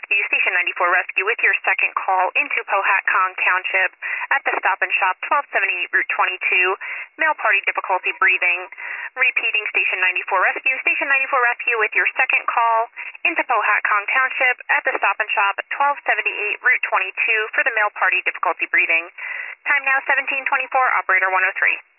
Rescue, Station 94 Rescue with your second call into Powhatan Township at the Stop and Shop, 1278 Route 22. Male party difficulty breathing. Repeating, Station 94 Rescue, Station 94 Rescue with your second call into Powhatan Township at the Stop and Shop, 1278 Route 22 for the male party difficulty breathing. Time now 17:24, operator 103.